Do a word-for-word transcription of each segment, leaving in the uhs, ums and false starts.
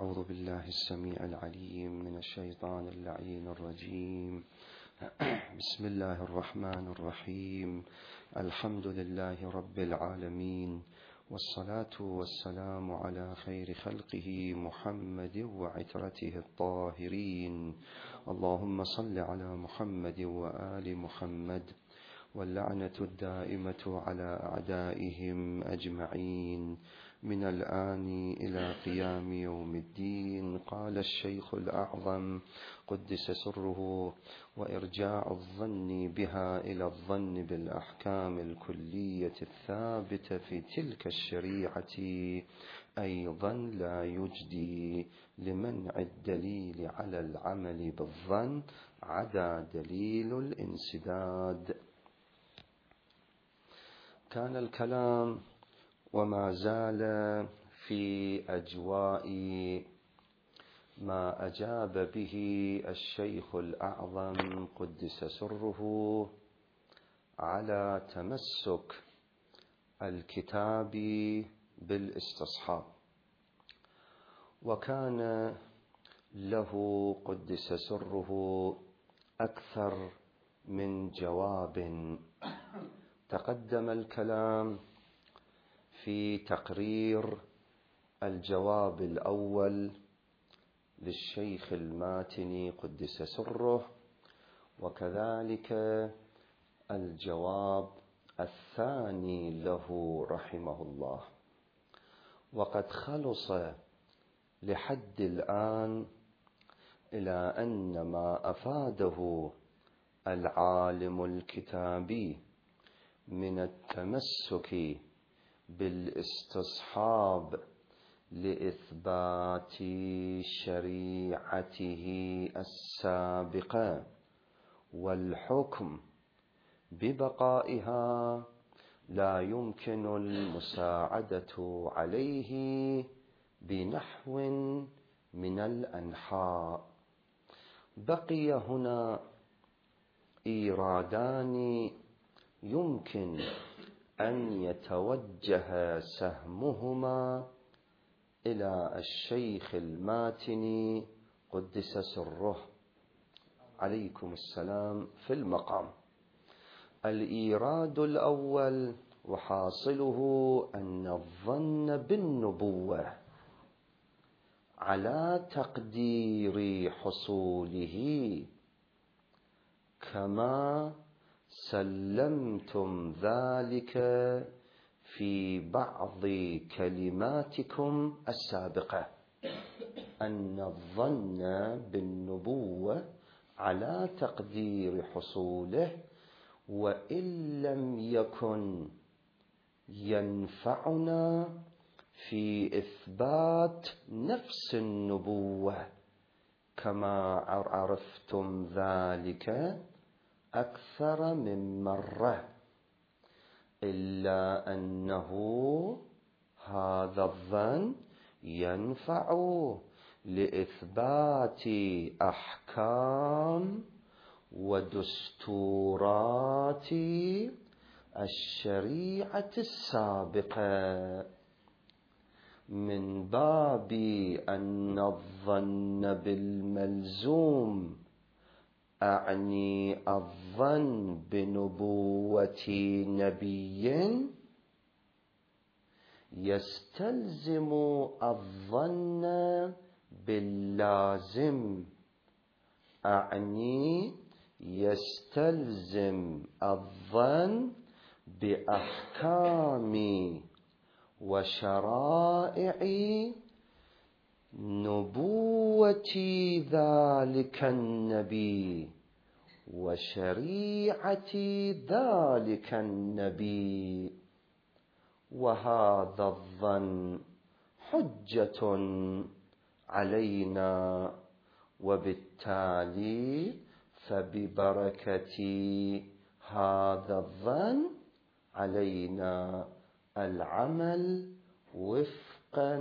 أعوذ بالله السميع العليم من الشيطان اللعين الرجيم. بسم الله الرحمن الرحيم. الحمد لله رب العالمين، والصلاة والسلام على خير خلقه محمد وعترته الطاهرين. اللهم صل على محمد وآل محمد، واللعنة الدائمة على أعدائهم أجمعين من الآن إلى قيام يوم الدين. قال الشيخ الأعظم قدس سره: وإرجاع الظن بها إلى الظن بالأحكام الكلية الثابتة في تلك الشريعة أيضا لا يجدي لمنع الدليل على العمل بالظن عدا دليل الانسداد. كان الكلام وما زال في أجواء ما أجاب به الشيخ الأعظم قدس سره على تمسك الكتاب بالاستصحاب، وكان له قدس سره أكثر من جواب. تقدم الكلام في تقرير الجواب الأول للشيخ الماتني قدس سره، وكذلك الجواب الثاني له رحمه الله. وقد خلص لحد الآن إلى أن ما أفاده العالم الكتابي من التمسك بالاستصحاب لإثبات شريعته السابقة والحكم ببقائها لا يمكن المساعدة عليه بنحو من الأنحاء. بقي هنا إيرادان يمكن أن يتوجه سهمهما إلى الشيخ الماتني قدس سره عليكم السلام في المقام. الإيراد الأول وحاصله أن الظن بالنبوة على تقدير حصوله كما سلمتم ذلك في بعض كلماتكم السابقة، أن الظن بالنبوة على تقدير حصوله وإن لم يكن ينفعنا في إثبات نفس النبوة كما عرفتم ذلك أكثر من مرة، إلا أنه هذا الظن ينفع لإثبات أحكام ودستورات الشريعة السابقة، من باب أن الظن بالملزوم أعني الظن بنبوة نبي يستلزم الظن باللازم، أعني يستلزم الظن بأحكام وشرائع نبوة ذلك النبي وشريعة ذلك النبي، وهذا الظن حجة علينا، وبالتالي فببركة هذا الظن علينا العمل وفقا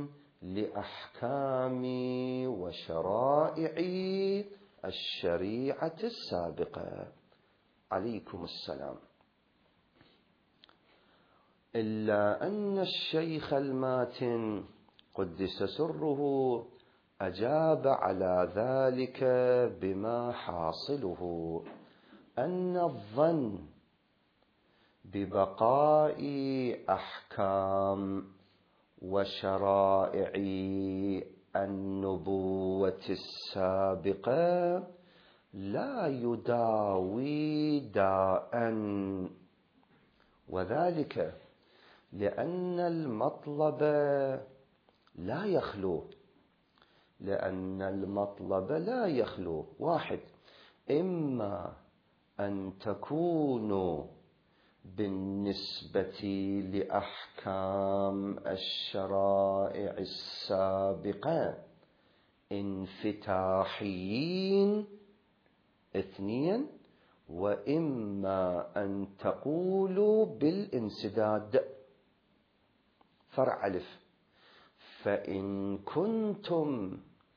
لأحكام وشرائع الشريعة السابقة عليكم السلام. إلا أن الشيخ الماتن قدس سره أجاب على ذلك بما حاصله أن الظن ببقاء أحكام وشرائع النبوة السابقة لا يداوي داء، وذلك لأن المطلب لا يخلو لأن المطلب لا يخلو واحد، إما أن تكونوا بالنسبة لأحكام الشرائع السابقة انفتاحيين، اثنين، وإما أن تقولوا بالانسداد. فرع ألف: فإن كنتم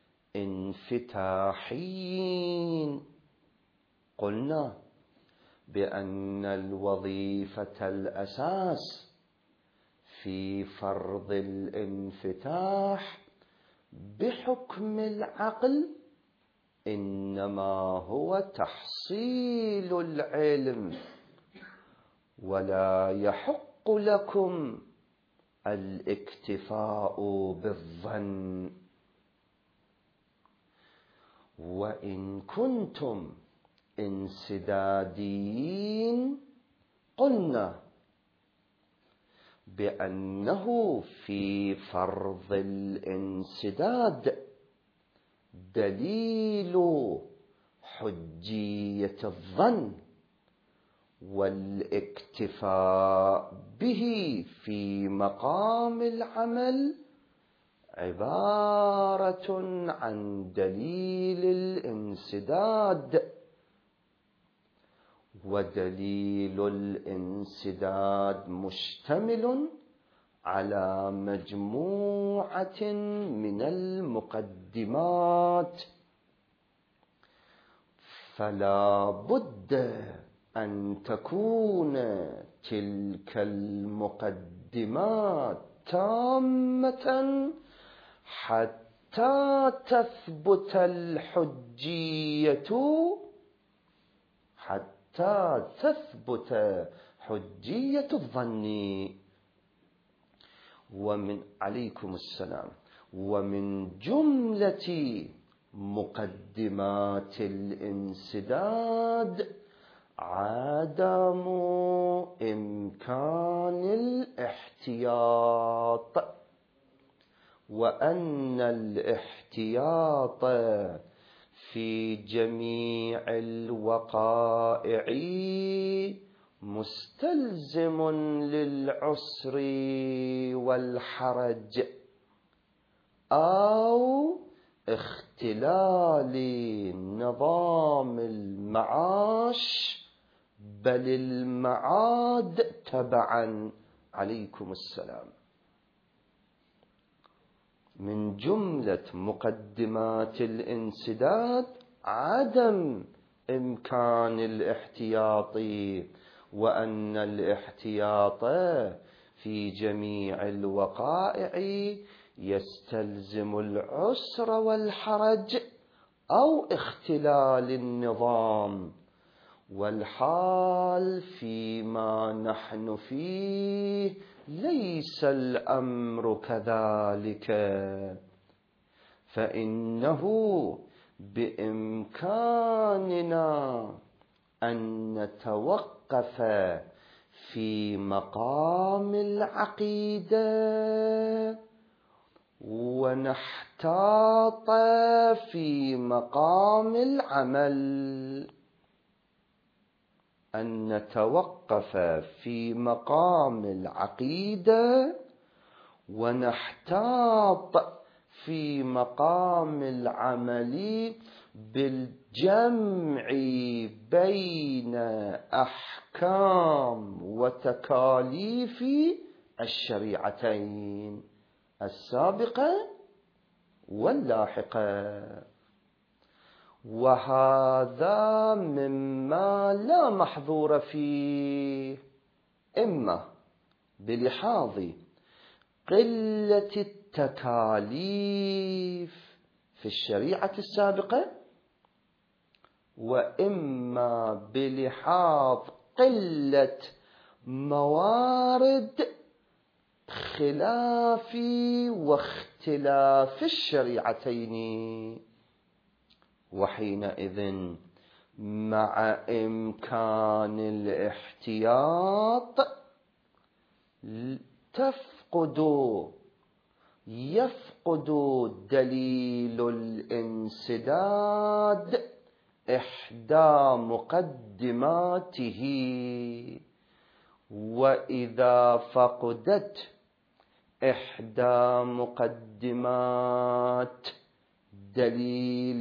انفتاحيين قلنا بأن الوظيفة الأساس في فرض الانفتاح بحكم العقل إنما هو تحصيل العلم، ولا يحق لكم الاكتفاء بالظن. وإن كنتم انسداديين قلنا بأنه في فرض الانسداد دليل حجية الظن والاكتفاء به في مقام العمل عبارة عن دليل الانسداد، ودليل الانسداد مشتمل على مجموعة من المقدمات، فلا بد أن تكون تلك المقدمات تامة حتى تثبت الحجية حتى تثبت حجية الظن. ومن عليكم السلام ومن جملة مقدمات الانسداد عدم إمكان الاحتياط، وأن الاحتياط في جميع الوقائع مستلزم للعسر والحرج أو اختلال نظام المعاش بل المعاد تبعا. عليكم السلام. من جملة مقدمات الانسداد عدم إمكان الاحتياط، وأن الاحتياط في جميع الوقائع يستلزم العسر والحرج أو اختلال النظام، والحال فيما نحن فيه ليس الأمر كذلك، فإنه بإمكاننا أن نتوقف في مقام العقيدة ونحتاط في مقام العمل. أن نتوقف في مقام العقيدة ونحتاط في مقام العمل بالجمع بين أحكام وتكاليف الشريعتين السابقة واللاحقة، وهذا مما لا محظور فيه، إما بلحاظ قلة تكاليف في الشريعة السابقة، وإما بلحاظ قلة موارد خلاف واختلاف الشريعتين. وحينئذ مع إمكان الاحتياط تفقد يفقد دليل الانسداد إحدى مقدماته، وإذا فقدت إحدى مقدمات دليل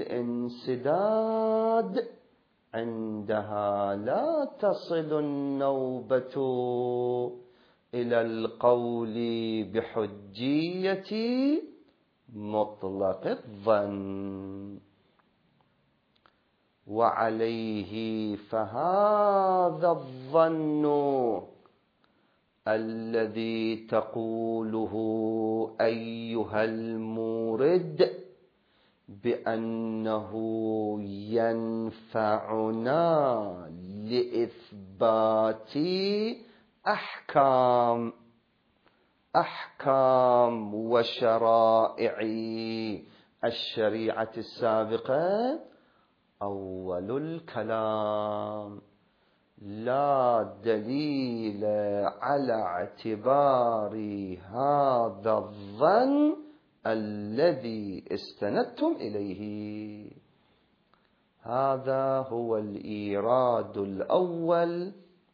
الانسداد عندها لا تصل النوبة إلى القول بحجية مطلق الظن. وعليه فهذا الظن الذي تقوله أيها المورد بأنه ينفعنا لإثبات أحكام أحكام وشرائع الشريعة السابقة أول الكلام، لا دليل على اعتبار هذا الظن الذي استندتم إليه. هذا هو الإيراد الأول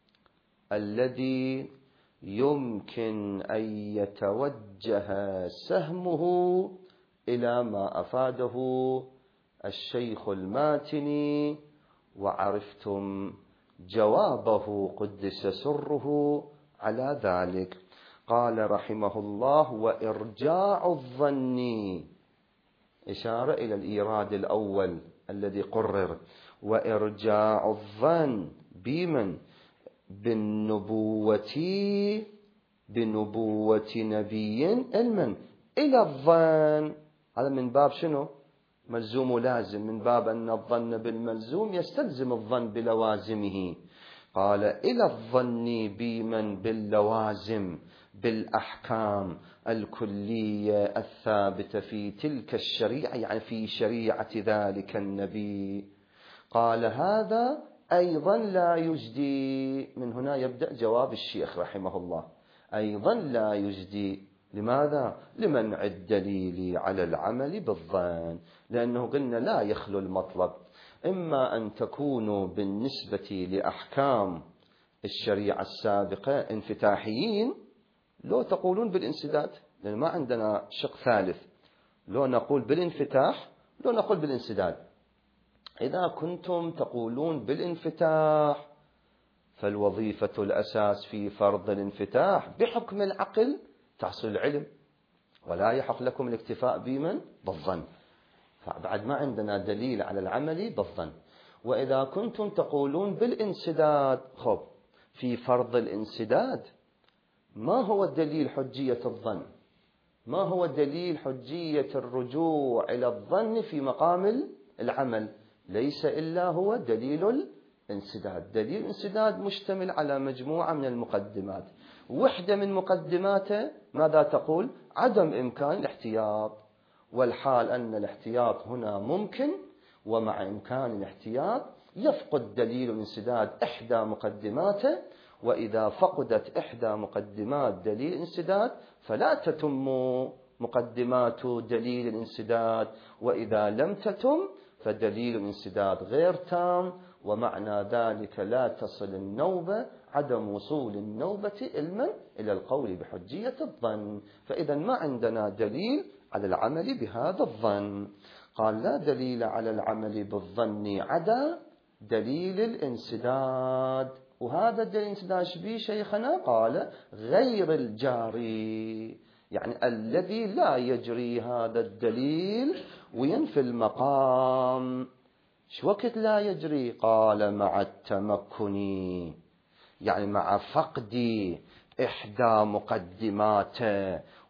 الذي يمكن أن يتوجه سهمه إلى ما أفاده الشيخ الماتني، وعرفتم جوابه قدس سره على ذلك. قال رحمه الله: وإرجاع الظن، إشارة إلى الإيراد الأول الذي قرر، وإرجاع الظن بمن؟ بالنبوة بنبوة نبي علما إلى الظن. هذا من باب شنو؟ ملزوم ولازم، من باب أن الظن بالملزوم يستلزم الظن بلوازمه. قال إلى الظن بمن؟ باللوازم، بالأحكام الكلية الثابتة في تلك الشريعة، يعني في شريعة ذلك النبي. قال هذا أيضا لا يجدي. من هنا يبدأ جواب الشيخ رحمه الله: أيضا لا يجدي. لماذا؟ لمنع الدليل على العمل بالظن، لأنه قلنا لا يخلو المطلب، إما أن تكونوا بالنسبة لأحكام الشريعة السابقة انفتاحيين، لو تقولون بالانسداد، لأن ما عندنا شق ثالث، لو نقول بالانفتاح لو نقول بالانسداد. إذا كنتم تقولون بالانفتاح فالوظيفة الأساس في فرض الانفتاح بحكم العقل تحصل العلم، ولا يحق لكم الاكتفاء بمن؟ بالظن، فبعد ما عندنا دليل على العمل بالظن. وإذا كنتم تقولون بالانسداد، خب في فرض الانسداد ما هو الدليل حجية الظن؟ ما هو دليل حجية الرجوع إلى الظن في مقام العمل؟ ليس إلا هو دليل الانسداد. دليل الانسداد مشتمل على مجموعة من المقدمات، وحدة من مقدماته ماذا تقول؟ عدم إمكان الاحتياط، والحال أن الاحتياط هنا ممكن، ومع إمكان الاحتياط يفقد دليل الانسداد إحدى مقدماته، وإذا فقدت إحدى مقدمات دليل الانسداد فلا تتم مقدمات دليل الانسداد، وإذا لم تتم فدليل الانسداد غير تام، ومعنى ذلك لا تصل النوبة، عدم وصول النوبة علما إلى القول بحجية الظن. فإذا ما عندنا دليل على العمل بهذا الظن. قال لا دليل على العمل بالظن عدا دليل الانسداد. وهذا الدليل الانسداد شبيه شيخنا؟ قال غير الجاري، يعني الذي لا يجري هذا الدليل وينفي المقام. شو وقت لا يجري؟ قال مع التمكن، يعني مع فقد إحدى مقدماته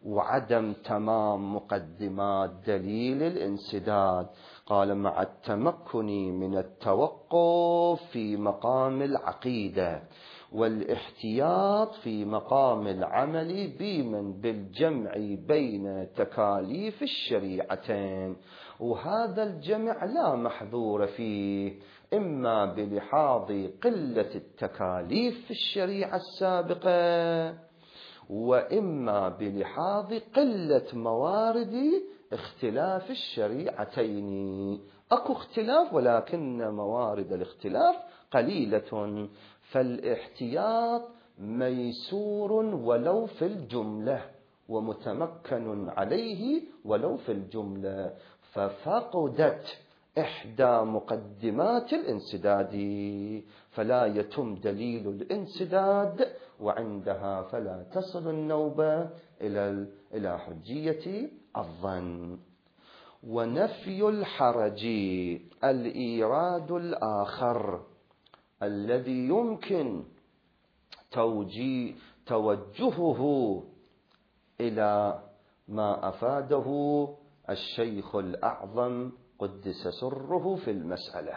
وعدم تمام مقدمات دليل الانسداد. قال مع التمكن من التوقف في مقام العقيدة والاحتياط في مقام العمل بمن بالجمع بين تكاليف الشريعتين. وهذا الجمع لا محذور فيه، إما بلحاظ قلة التكاليف في الشريعة السابقة، وإما بلحاظ قلة موارد اختلاف الشريعتين. أكو اختلاف ولكن موارد الاختلاف قليلة، فالاحتياط ميسور ولو في الجملة ومتمكن عليه ولو في الجملة. ففقدت إحدى مقدمات الانسداد فلا يتم دليل الانسداد، وعندها فلا تصل النوبة إلى إلى حجية الظن. ونفي الحرج الإيراد الآخر الذي يمكن توجيه توجهه إلى ما أفاده الشيخ الأعظم قدس سره في المسألة،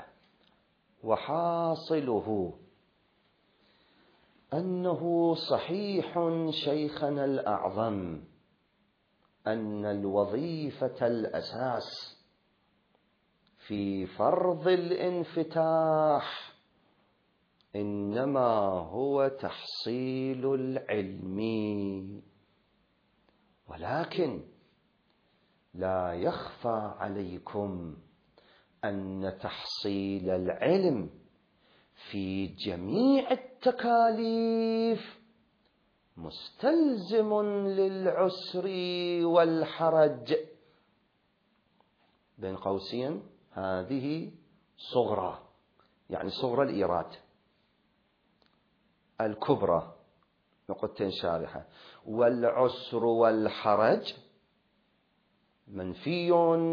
وحاصله أنه صحيح شيخنا الأعظم أن الوظيفة الأساس في فرض الانفتاح إنما هو تحصيل العلم، ولكن لا يخفى عليكم أن تحصيل العلم في جميع التكاليف مستلزم للعسر والحرج. بين قوسين هذه صغرى، يعني صغرى الإيراد. الكبرى نقطتين شارحة، والعسر والحرج منفي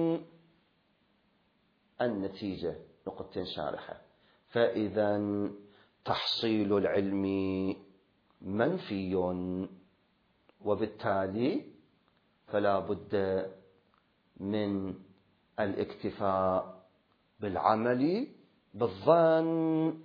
النتيجة نقطتين شارحة. فإذا تحصيل العلم منفي، وبالتالي فلا بد من الاكتفاء بالعمل بالظن.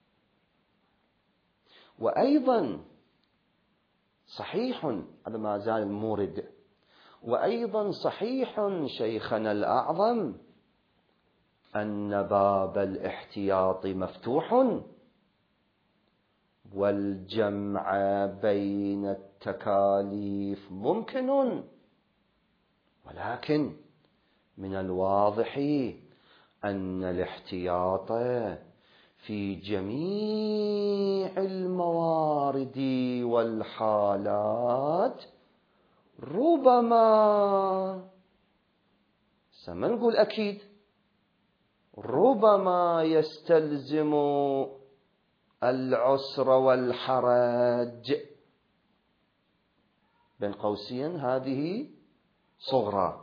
وأيضا صحيح، هذا ما زال المورد، وأيضا صحيح شيخنا الأعظم أن باب الاحتياط مفتوح، والجمع بين التكاليف ممكن، ولكن من الواضح أن الاحتياط في جميع الموارد والحالات ربما، سما نقول أكيد، ربما يستلزم العسر والحرج. بين قوسين هذه صغرى،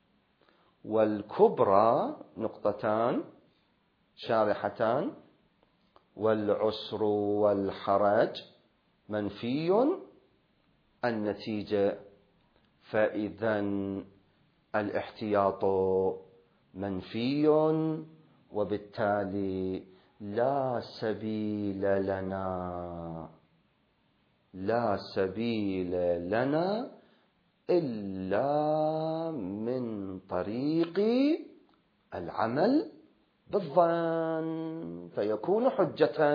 والكبرى نقطتان شارحتان، والعسر والحرج منفي النتيجة. فإذا الاحتياط منفي، وبالتالي لا سبيل لنا لا سبيل لنا إلا من طريق العمل بالظن فيكون حجة.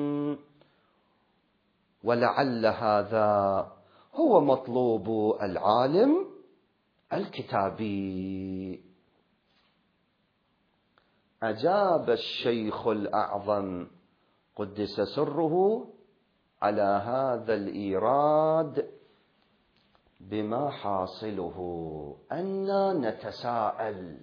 ولعل هذا هو مطلوب العالم الكتابي. أجاب الشيخ الأعظم قدس سره على هذا الإيراد بما حاصله أننا نتساءل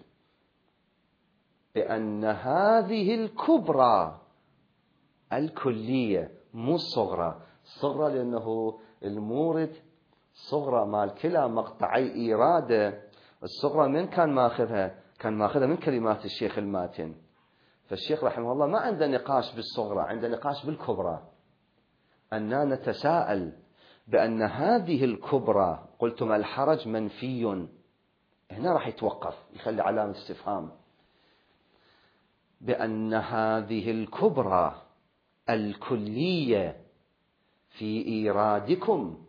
بأن هذه الكبرى الكلية مو الصغرى، الصغرى لأنه المورد صغرى مال كلا مقطعي إيرادة. الصغرى من كان ماخذها؟ كان ماخذها من كلمات الشيخ الماتن. فالشيخ رحمه الله ما عنده نقاش بالصغرى، عنده نقاش بالكبرى. أننا نتساءل بأن هذه الكبرى قلتم الحرج منفي، هنا راح يتوقف، يخلي علامة استفهام، بأن هذه الكبرى الكلية في إيرادكم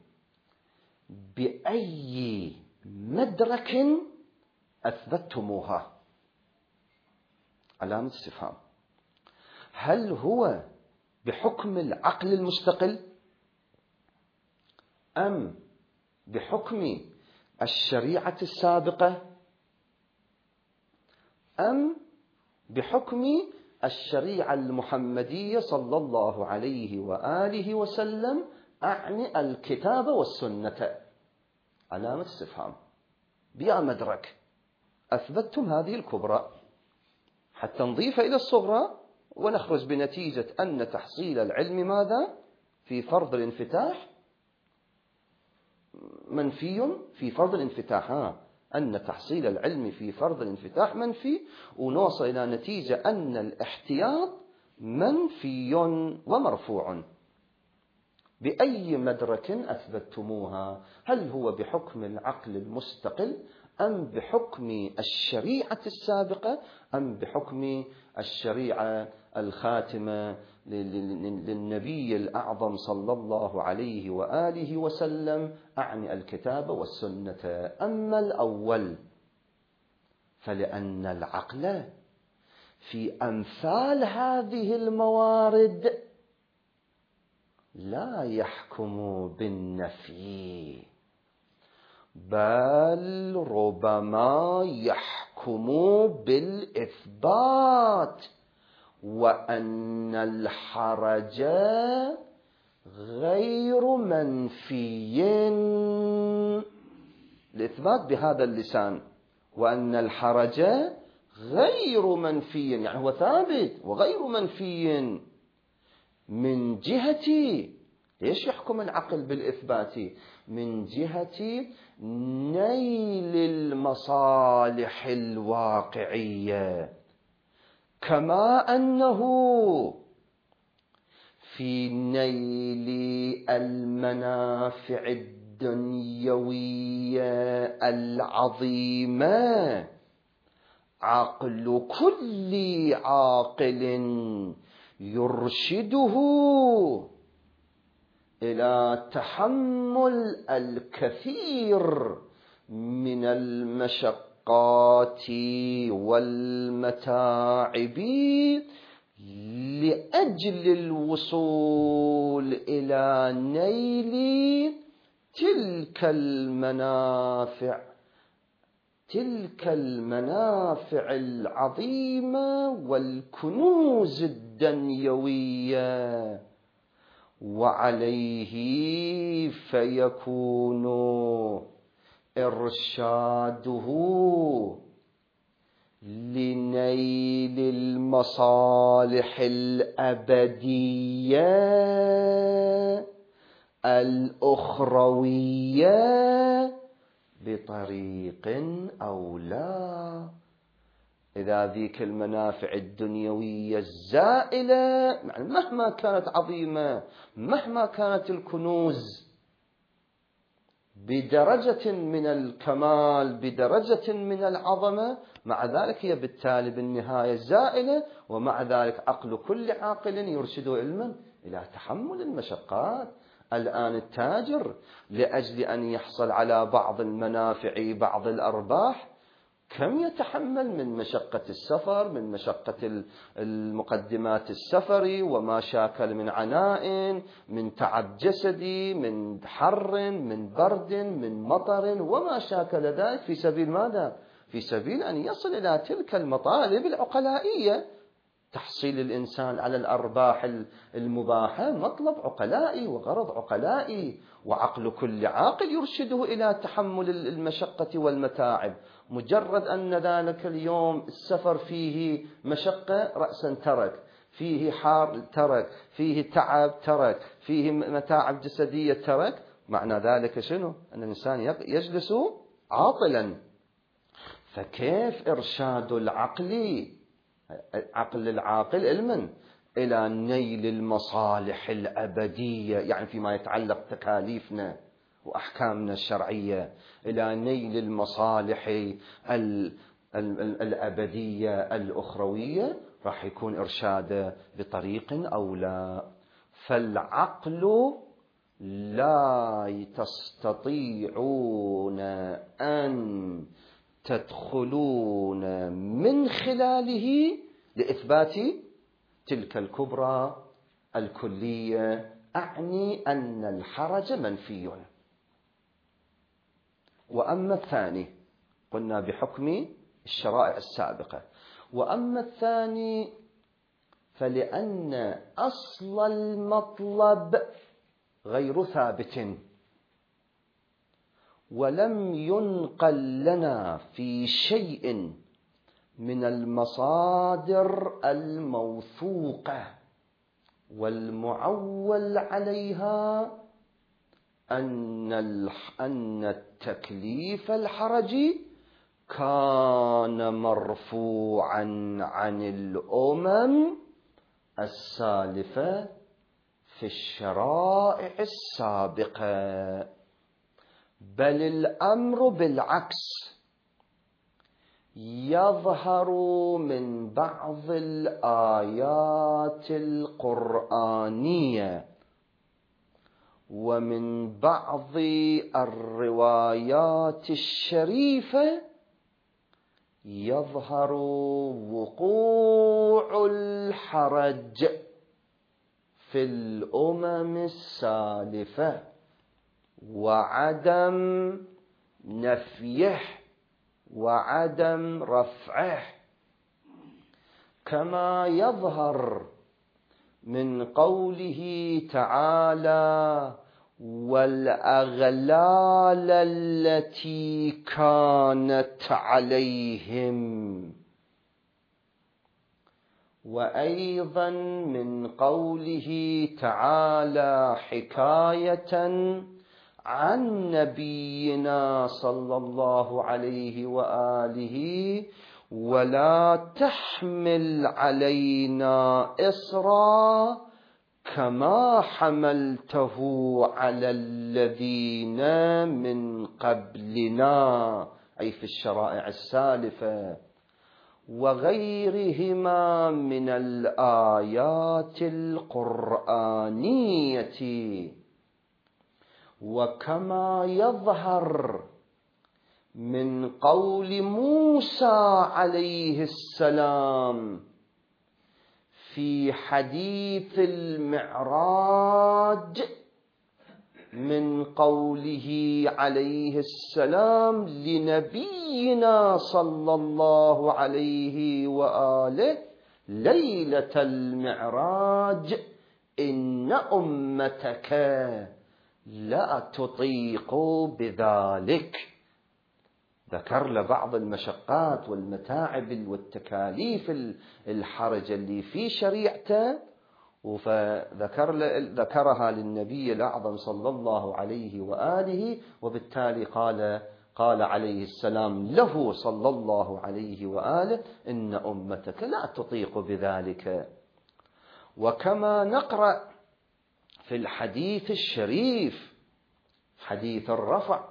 بأي مدرك أثبتتموها؟ علامة استفهام. هل هو بحكم العقل المستقل، أم بحكم الشريعة السابقة، أم بحكم الشريعة المحمدية صلى الله عليه وآله وسلم، أعني الكتاب والسنة؟ علامة استفهام. بيا مدرك أثبتتم هذه الكبرى حتى نضيف إلى الصغرى ونخرج بنتيجة أن تحصيل العلم ماذا؟ في فرض الانفتاح منفي، في فرض الانفتاح، ها أن تحصيل العلم في فرض الانفتاح منفي، ونوصل إلى نتيجة أن الاحتياط منفي ومرفوع. بأي مدرك أثبتتموها؟ هل هو بحكم العقل المستقل، أم بحكم الشريعة السابقة، أم بحكم الشريعة الخاتمة للنبي الأعظم صلى الله عليه وآله وسلم، أعني الكتاب والسنة؟ أما الأول فلأن العقل في أمثال هذه الموارد لا يحكم بالنفي، بل ربما يحكم بالإثبات، وأن الحرج غير منفي. الإثبات بهذا اللسان، وأن الحرج غير منفي، يعني هو ثابت وغير منفي. من جهة ليش يحكم العقل بالإثبات؟ من جهة نيل المصالح الواقعية، كما أنه في نيل المنافع الدنيوية العظيمة عقل كل عاقل يرشده إلى تحمل الكثير من المشقات والمتاعب لأجل الوصول إلى نيل تلك المنافع تلك المنافع العظيمة والكنوز الدنيوية. وعليه فيكون إرشاده لنيل المصالح الأبدية الأخروية بطريق أولى. إذا ذيك المنافع الدنيوية الزائلة مهما كانت عظيمة، مهما كانت الكنوز بدرجة من الكمال، بدرجة من العظمة، مع ذلك هي بالتالي بالنهاية زائلة، ومع ذلك عقل كل عاقل يرشد علما إلى تحمل المشقات. الآن التاجر لأجل أن يحصل على بعض المنافع، بعض الأرباح، كم يتحمل من مشقة السفر، من مشقة المقدمات السفر، وما شاكل من عناء، من تعب جسدي، من حر، من برد، من مطر، وما شاكل ذلك، في سبيل ماذا؟ في سبيل أن يصل إلى تلك المطالب العقلائية. تحصيل الإنسان على الأرباح المباحة مطلب عقلائي وغرض عقلائي، وعقل كل عاقل يرشده إلى تحمل المشقة والمتاعب. مجرد أن ذلك اليوم السفر فيه مشقة رأسا ترك، فيه حار ترك، فيه تعب ترك، فيه متاعب جسدية ترك، معنى ذلك شنو؟ أن الإنسان يجلس عاطلا. فكيف إرشاد العقل، عقل العاقل علما، إلى نيل المصالح الأبدية، يعني فيما يتعلق تكاليفنا وأحكامنا الشرعية إلى نيل المصالح الأبدية الأخروية راح يكون إرشاده بطريق أو لا. فالعقل لا تستطيعون أن تدخلون من خلاله لإثبات تلك الكبرى الكلية، أعني أن الحرج منفي. وأما الثاني قلنا بحكم الشرائع السابقة، وأما الثاني فلأن أصل المطلب غير ثابت، ولم ينقل لنا في شيء من المصادر الموثوقة والمعول عليها أن أن التكليف الحرجي كان مرفوعا عن الأمم السالفة في الشرائع السابقة، بل الأمر بالعكس يظهر من بعض الآيات القرآنية ومن بعض الروايات الشريفة، يظهر وقوع الحرج في الأمم السالفة وعدم نفيه وعدم رفعه، كما يظهر من قوله تعالى: والأغلال التي كانت عليهم، وأيضا من قوله تعالى حكاية عن نبينا صلى الله عليه وآله: ولا تحمل علينا إصرا كما حملته على الذين من قبلنا، أي في الشرائع السالفة، وغيرهما من الآيات القرآنية. وكما يظهر من قول موسى عليه السلام في حديث المعراج من قوله عليه السلام لنبينا صلى الله عليه وآله ليلة المعراج: إن أمتك لا تطيق بذلك. ذكر له بعض المشقات والمتاعب والتكاليف الحرج اللي في شريعته، فذكر ذكرها للنبي الأعظم صلى الله عليه وآله، وبالتالي قال قال عليه السلام له صلى الله عليه وآله: إن أمتك لا تطيق بذلك. وكما نقرأ في الحديث الشريف حديث الرفع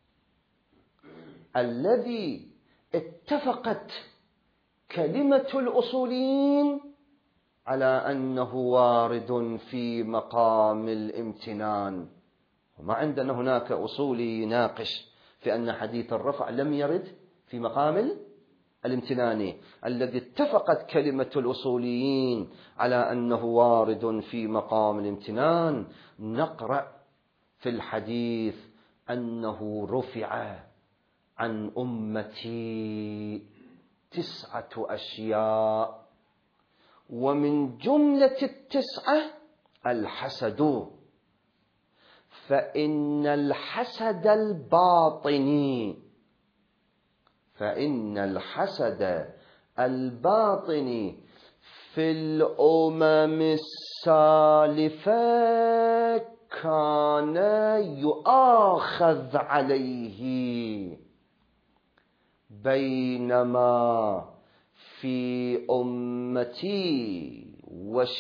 الذي اتفقت كلمة الأصوليين على أنه وارد في مقام الامتنان، وما عندنا هناك أصولي يناقش في أن حديث الرفع لم يرد في مقام الامتنان، الذي اتفقت كلمة الأصوليين على أنه وارد في مقام الامتنان. نقرأ في الحديث أنه رفع عن أمتي تسعة أشياء، ومن جملة التسعة الحسد، فإن الحسد الباطني فإن الحسد الباطني في الأمم السالفة كان يؤاخذ عليه، بينما في أمتي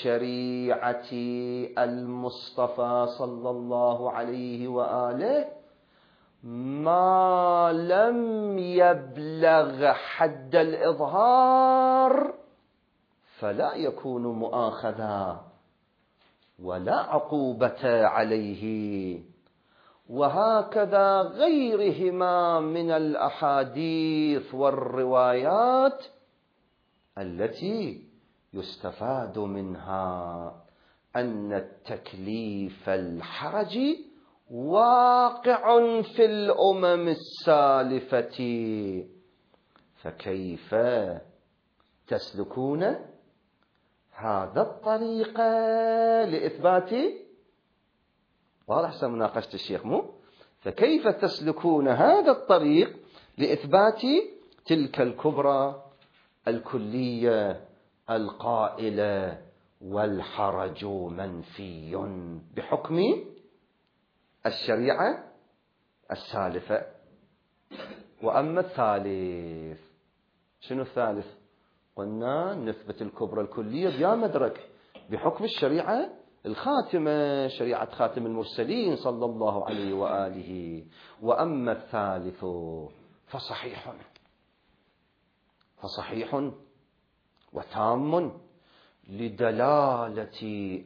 وشريعتي المصطفى صلى الله عليه وآله ما لم يبلغ حد الإظهار فلا يكون مؤاخذا ولا عقوبة عليه. وهكذا غيرهما من الأحاديث والروايات التي يستفاد منها أن التكليف الحرجي واقع في الأمم السالفة، فكيف تسلكون هذا الطريق لإثبات، واضح سمناقشة الشيخ مو؟ فكيف تسلكون هذا الطريق لإثبات تلك الكبرى الكلية القائلة والحرج منفي بحكم الشريعة السالفة. وأما الثالث، شنو الثالث؟ قلنا نثبت الكبرى الكلية بيا مدرك بحكم الشريعة الخاتمة، شريعة خاتم المرسلين صلى الله عليه وآله. وأما الثالث فصحيح فصحيح وتام لدلالة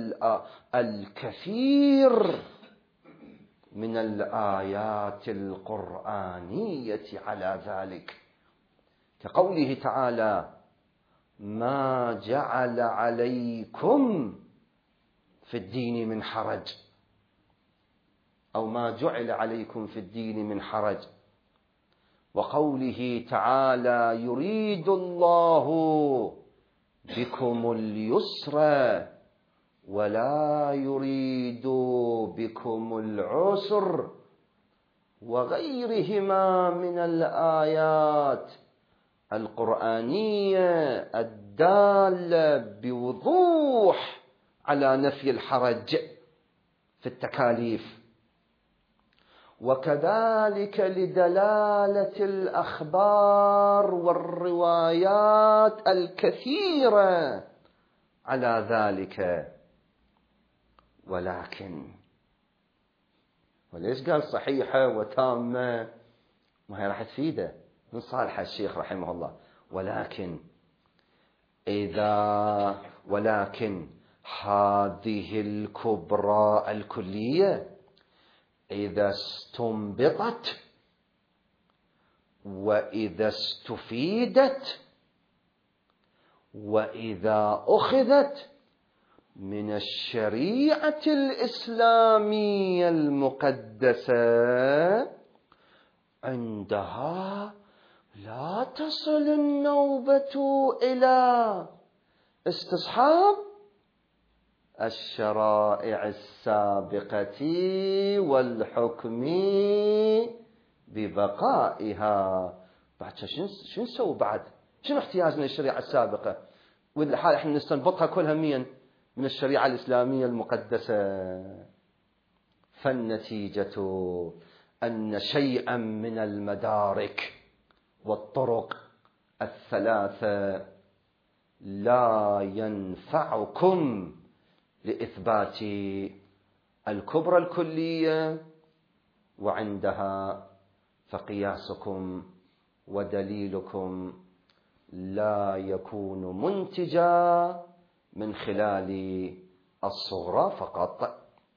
الكثير من الآيات القرآنية على ذلك، كقوله تعالى: ما جعل عليكم في الدين من حرج، أو ما جعل عليكم في الدين من حرج. وقوله تعالى: يريد الله بكم اليسر ولا يريد بكم العسر، وغيرهما من الآيات القرآنية الدالة بوضوح على نفي الحرج في التكاليف. وكذلك لدلالة الأخبار والروايات الكثيرة على ذلك. ولكن، وليش قال صحيحة وتامة؟ ما هي راح تفيده من صالح الشيخ رحمه الله. ولكن إذا ولكن هذه الكبرى الكلية إذا استنبطت وإذا استفيدت وإذا أخذت من الشريعة الإسلامية المقدسة، عندها لا تصل النوبة إلى استصحاب الشرائع السابقة والحكم ببقائها. بعد شنو شنو نسوي بعد؟ شنو احتياجنا للشريعة السابقة؟ والحال احنا نستنبطها كلها مين؟ من الشريعة الإسلامية المقدسة. فالنتيجة أن شيئا من المدارك والطرق الثلاثة لا ينفعكم لإثبات الكبرى الكلية، وعندها فقياسكم ودليلكم لا يكون منتجا من خلال الصغرى فقط.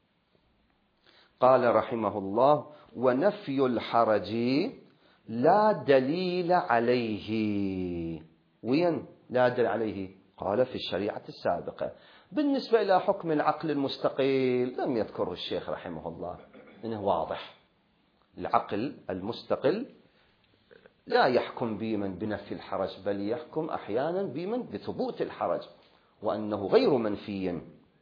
قال رحمه الله: ونفي الحرج لا دليل عليه. وين لا دليل عليه؟ قال في الشريعة السابقة. بالنسبة إلى حكم العقل المستقل لم يذكره الشيخ رحمه الله، إنه واضح. العقل المستقل لا يحكم بمن بنفي الحرج، بل يحكم أحيانا بمن بثبوت الحرج، وأنه غير منفي.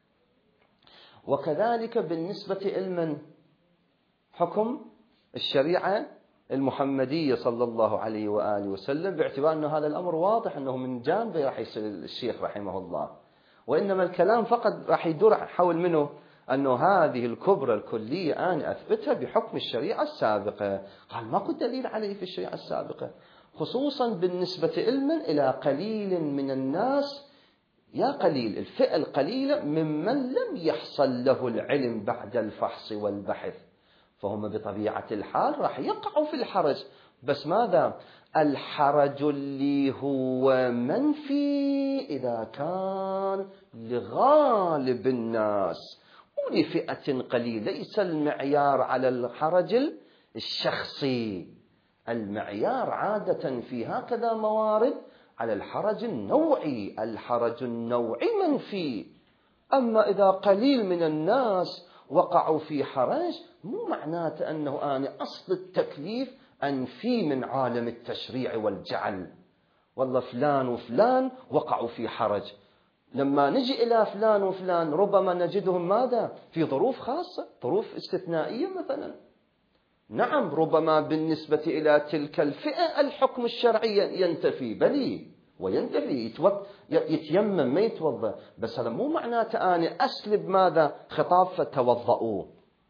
وكذلك بالنسبة لمن حكم الشريعة المحمدية صلى الله عليه وآله وسلم، باعتبار أن هذا الأمر واضح أنه من جانبه راح يصل الشيخ رحمه الله، وإنما الكلام فقط راح يدور حول منه أنه هذه الكبرى الكلية أنا أثبتها بحكم الشريعة السابقة. قال ماكو دليل عليه في الشريعة السابقة، خصوصا بالنسبة إلمن إلى قليل من الناس، يا قليل الفئة القليلة ممن لم يحصل له العلم بعد الفحص والبحث، فهم بطبيعة الحال راح يقعوا في الحرج. بس ماذا؟ الحرج اللي هو منفي إذا كان لغالب الناس ولفئة قليلة. ليس المعيار على الحرج الشخصي، المعيار عادة في هكذا موارد على الحرج النوعي. الحرج النوعي منفي. أما إذا قليل من الناس وقعوا في حرج، مو معناته أنه أنا أصل التكليف أنفي من عالم التشريع والجعل. والله فلان وفلان وقعوا في حرج، لما نجي إلى فلان وفلان ربما نجدهم ماذا؟ في ظروف خاصة، ظروف استثنائية مثلا. نعم، ربما بالنسبة إلى تلك الفئة الحكم الشرعي ينتفي، بلي وينتفي، يتيمم ما يتوضأ. بس هذا مو معناته أنا أسلب ماذا؟ خطاب فتوضؤوا.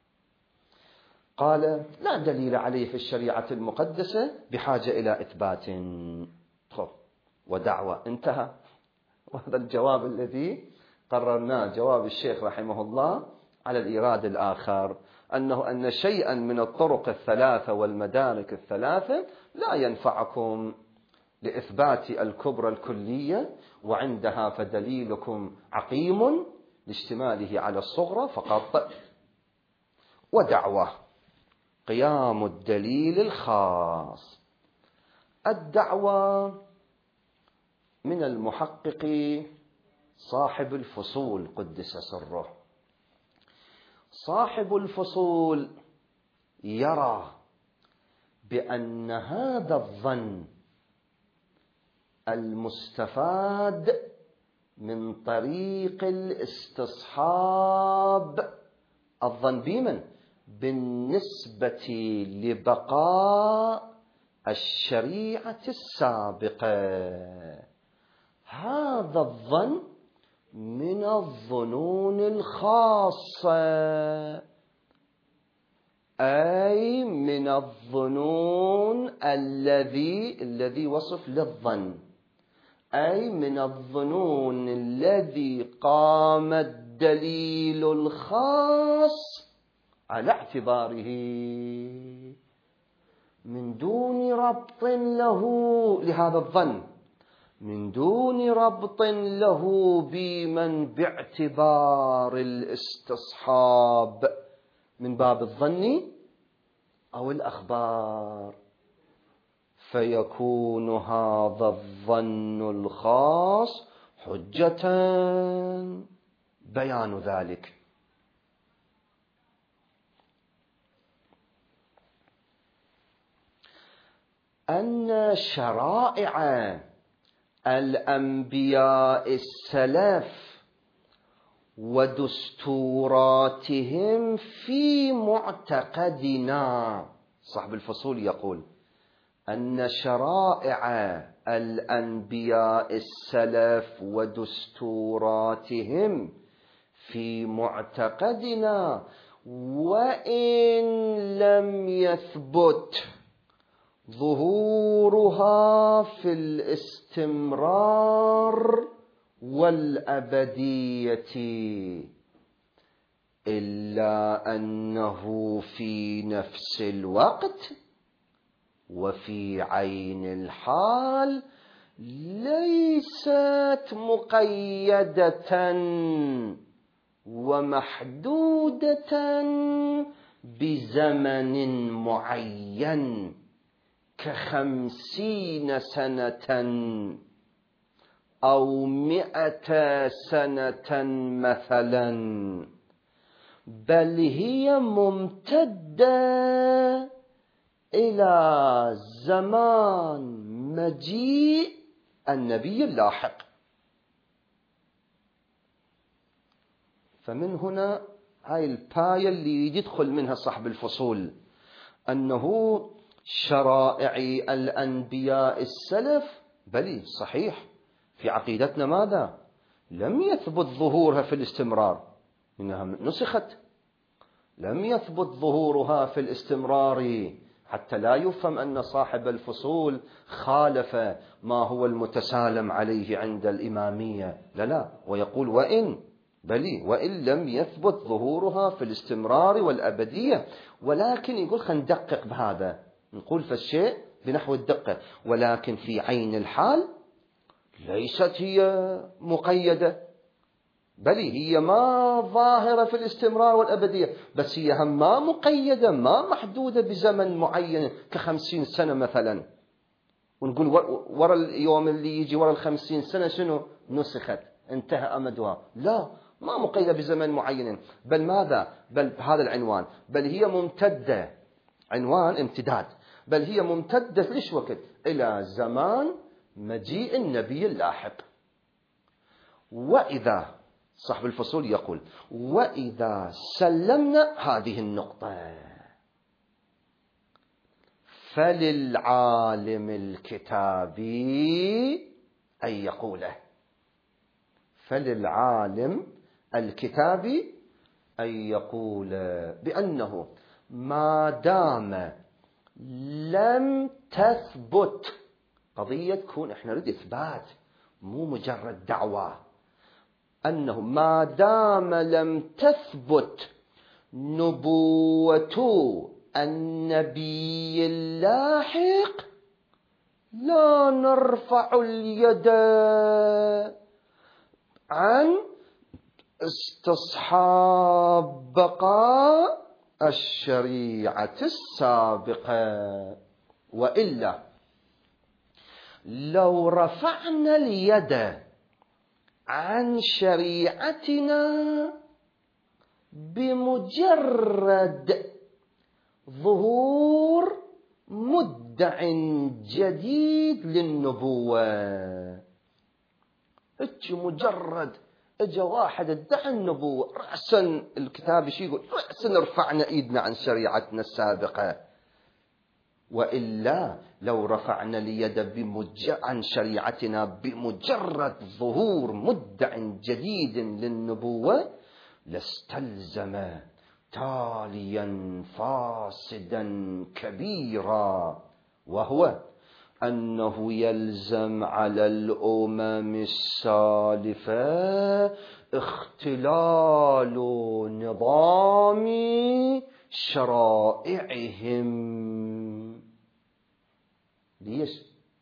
قال لا دليل عليه في الشريعة المقدسة بحاجة إلى إثبات ودعوة. انتهى. وهذا الجواب الذي قررناه، جواب الشيخ رحمه الله على الإيراد الآخر، أنه أن شيئا من الطرق الثلاثة والمدارك الثلاثة لا ينفعكم لإثبات الكبرى الكلية، وعندها فدليلكم عقيم لاشتماله على الصغرى فقط. ودعوة قيام الدليل الخاص. الدعوة من المحقق صاحب الفصول قدس سره. صاحب الفصول يرى بأن هذا الظن المستفاد من طريق الاستصحاب، الظن بمن؟ بالنسبة لبقاء الشريعة السابقة، هذا الظن من الظنون الخاصة، أي من الظنون الذي الذي وصف للظن، أي من الظنون الذي قام الدليل الخاص على اعتباره من دون ربط له لهذا الظن، من دون ربط له بمن باعتبار الاستصحاب من باب الظن أو الأخبار، فيكون هذا الظن الخاص حجة. بيان ذلك أن شرائع الأنبياء السلف ودستوراتهم في معتقدنا، صاحب الفصول يقول أن شرائع الأنبياء السلف ودستوراتهم في معتقدنا وإن لم يثبت ظهورها في الاستمرار والأبدية، إلا أنه في نفس الوقت وفي عين الحال ليست مقيدة ومحدودة بزمن معين كخمسين سنة أو مئة سنة مثلا، بل هي ممتدة إلى زمان مجيء النبي اللاحق. فمن هنا هاي الباية اللي يدخل منها صاحب الفصول، أنه شرائع الأنبياء السلف بلي صحيح في عقيدتنا ماذا؟ لم يثبت ظهورها في الاستمرار، إنها نسخت، لم يثبت ظهورها في الاستمرار، حتى لا يفهم أن صاحب الفصول خالف ما هو المتسالم عليه عند الإمامية، لا لا، ويقول وإن بل وإن لم يثبت ظهورها في الاستمرار والأبدية. ولكن يقول خلينا ندقق بهذا، نقول فالشيء بنحو الدقة، ولكن في عين الحال ليست هي مقيدة، بل هي ما ظاهرة في الاستمرار والأبدية، بس هي هم ما مقيدة، ما محدودة بزمن معين كخمسين سنة مثلا، ونقول ورا اليوم اللي يجي ورا الخمسين سنة شنو نسخت انتهى أمدها. لا، ما مقيدة بزمن معين، بل ماذا؟ بل بهذا العنوان، بل هي ممتدة، عنوان امتداد، بل هي ممتدة ليش وقت؟ إلى زمان مجيء النبي اللاحق. وإذا صاحب الفصول يقول وإذا سلمنا هذه النقطة فللعالم الكتابي أن يقوله، فللعالم الكتابي أن يقول بأنه ما دام لم تثبت قضية، تكون احنا نريد إثبات مو مجرد دعوة، أنه ما دام لم تثبت نبوة النبي اللاحق لا نرفع اليد عن استصحاب بقاء الشريعة السابقة. وإلا لو رفعنا اليد عن شريعتنا بمجرد ظهور مدع جديد للنبوة، اتش مجرد اجا واحد ادعى النبوة رأسا، الكتاب شي يقول رأسا رفعنا ايدنا عن شريعتنا السابقة. وإلا لو رفعنا اليد بمج... عن شريعتنا بمجرد ظهور مدع جديد للنبوة لاستلزم تاليا فاسدا كبيرا، وهو أنه يلزم على الأمم السالفة اختلال نظام شرائعهم. ليش؟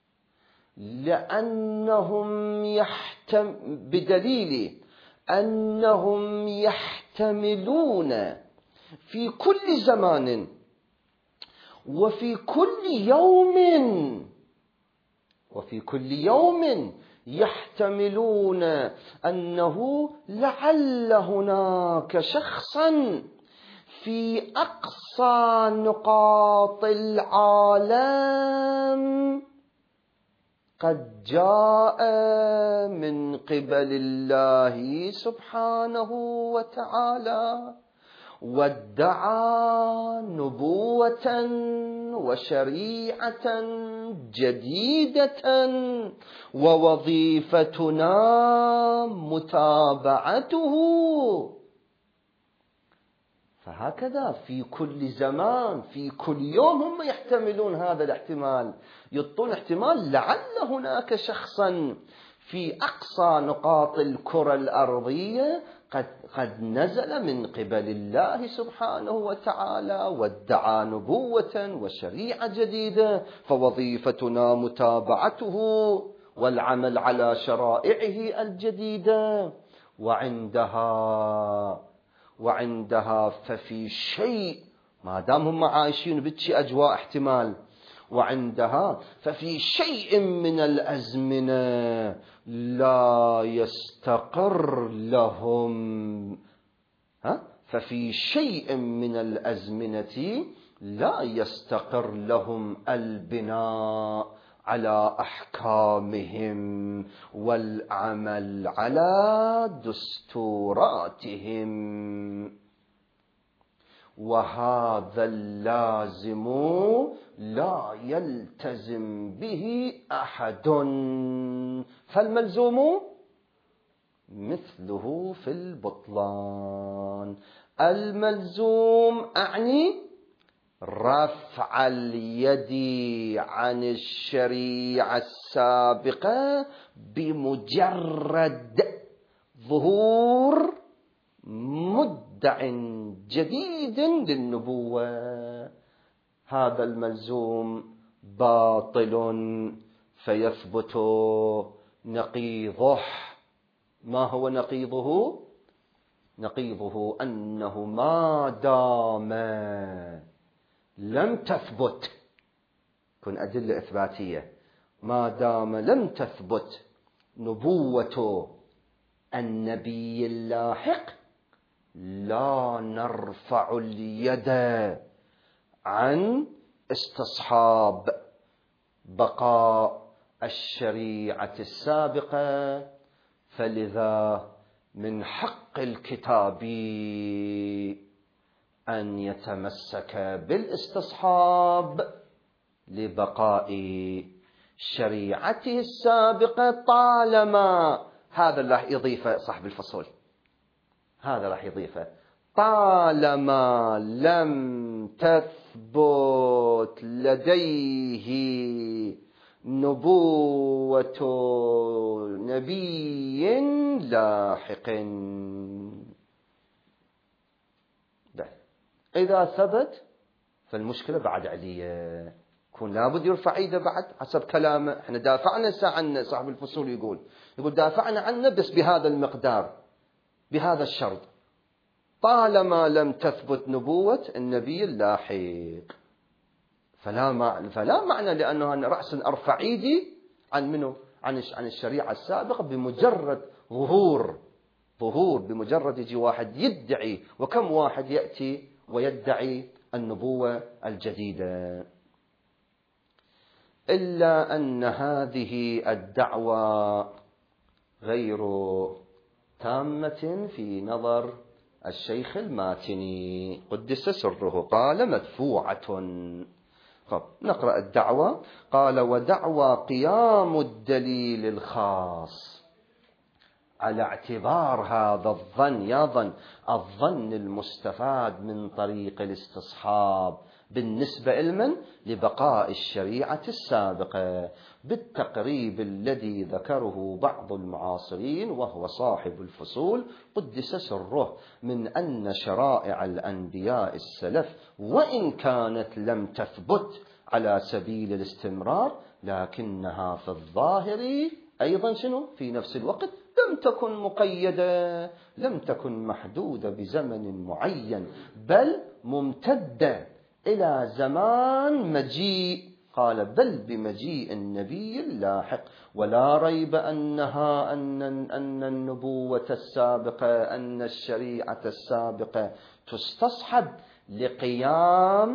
لأنهم يحتم بدليل أنهم يحتملون في كل زمان وفي كل يوم وفي كل يوم يحتملون أنه لعل هناك شخصا في أقصى نقاط العالم قد جاء من قبل الله سبحانه وتعالى وادعى نبوة وشريعة جديدة، ووظيفتنا متابعته. فهكذا في كل زمان في كل يوم هم يحتملون هذا الاحتمال، يعطون احتمال لعل هناك شخصا في أقصى نقاط الكرة الأرضية قد, قد نزل من قبل الله سبحانه وتعالى وادعى نبوة وشريعة جديدة، فوظيفتنا متابعته والعمل على شرائعه الجديدة. وعندها وعندها ففي شيء، ما دام هم عايشين بتشي أجواء احتمال، وعندها ففي شيء من الأزمنة لا يستقر لهم ها ففي شيء من الأزمنة لا يستقر لهم البناء على أحكامهم والعمل على دستوراتهم، وهذا اللازم لا يلتزم به أحد، فالملزوم مثله في البطلان. الملزوم أعني رفع اليد عن الشريعة السابقة بمجرد ظهور مدع جديد للنبوة، هذا الملزوم باطل فيثبت نقيضه. ما هو نقيضه؟ نقيضه أنه ما دام لم تثبت، كن أدلة إثباتية، ما دام لم تثبت نبوة النبي اللاحق لا نرفع اليد عن استصحاب بقاء الشريعة السابقة. فلذا من حق الكتاب أن يتمسك بالاستصحاب لبقاء شريعته السابقة، طالما هذا اللي راح يضيفه صاحب الفصول، هذا راح يضيفه طالما لم تثبت لديه نبوة نبي لاحق. إذا ثبت فالمشكلة بعد علية، يكون لابد يرفع ايده بعد حسب كلامه. احنا دافعنا عنه، صاحب الفصول يقول يقول دافعنا عنه بس بهذا المقدار، بهذا الشرط، طالما لم تثبت نبوة النبي اللاحق. فلا معنى فلا معنى لأنه أنا رأسا أرفع ايدي عن منه عن عن الشريعة السابقة بمجرد ظهور ظهور بمجرد يجي واحد يدعي، وكم واحد يأتي ويدعي النبوة الجديدة. إلا أن هذه الدعوة غير تامة في نظر الشيخ الماتني قدس سره، قال مدفوعة. طب نقرأ الدعوة. قال: ودعوى قيام الدليل الخاص على اعتبار هذا الظن، يا ظن الظن المستفاد من طريق الاستصحاب بالنسبة لمن؟ لبقاء الشريعة السابقة، بالتقريب الذي ذكره بعض المعاصرين وهو صاحب الفصول قدس سره، من أن شرائع الأنبياء السلف وإن كانت لم تثبت على سبيل الاستمرار، لكنها في الظاهر أيضا شنو؟ في نفس الوقت لم تكن مقيدة، لم تكن محدودة بزمن معين، بل ممتدة إلى زمان مجيء. قال: بل بمجيء النبي اللاحق، ولا ريب أنها أن أن النبوة السابقة، أن الشريعة السابقة تستصحب لقيام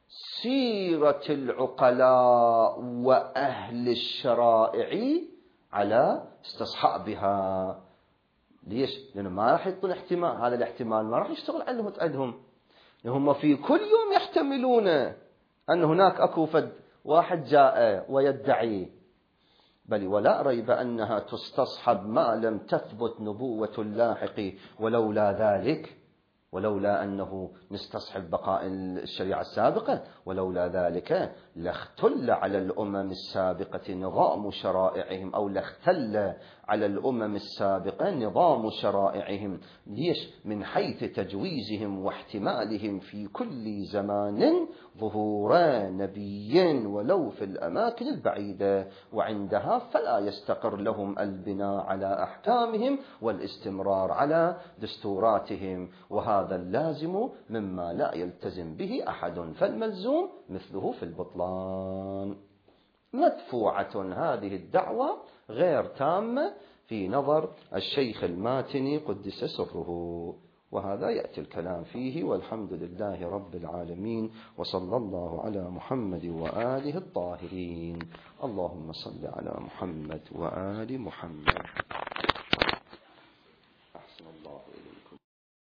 سيرة العقلاء وأهل الشرائع على استصحابها. ليش؟ لأنه ما راح يطول احتمال، هذا الاحتمال ما راح يشتغل عندهم عندهم هم في كل يوم يحتملون أن هناك أكو فد واحد جاء ويدعي، بل ولا ريب أنها تستصحب ما لم تثبت نبوة اللاحق. ولولا ذلك، ولولا أنه نستصحب بقاء الشريعة السابقة، ولولا ذلك لاختل على الأمم السابقة نظام شرائعهم، أو لاختل على الأمم السابقة نظام شرائعهم. ليش؟ من حيث تجويزهم واحتمالهم في كل زمان ظهور نبي ولو في الأماكن البعيدة، وعندها فلا يستقر لهم البناء على أحكامهم والاستمرار على دستوراتهم، وهذا اللازم مما لا يلتزم به أحد، فالملزوم مثله في البطلان. مدفوعة هذه الدعوة غير تامة في نظر الشيخ الماتني قدس سره، وهذا يأتي الكلام فيه. والحمد لله رب العالمين، وصلى الله على محمد وآله الطاهرين. اللهم صل على محمد وآل محمد. أحسن الله إليك.